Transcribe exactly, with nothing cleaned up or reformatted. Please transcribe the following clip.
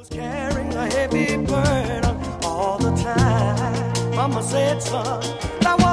Carrying a heavy burden all the time. Mama said, son, I